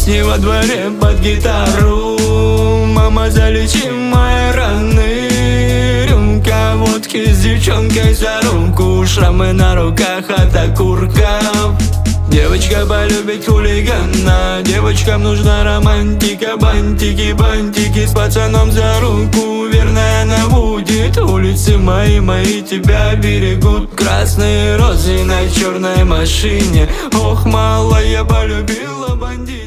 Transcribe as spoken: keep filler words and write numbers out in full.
Песни во дворе под гитару. Мама, залечи мои раны. Рюмка водки с девчонкой за руку. Шрамы на руках от окурков. Девочка полюбит хулигана. Девочкам нужна романтика. Бантики, бантики с пацаном за руку. Верная она будет. Улицы мои, мои тебя берегут. Красные розы на черной машине. Ох, мало я полюбила бандит.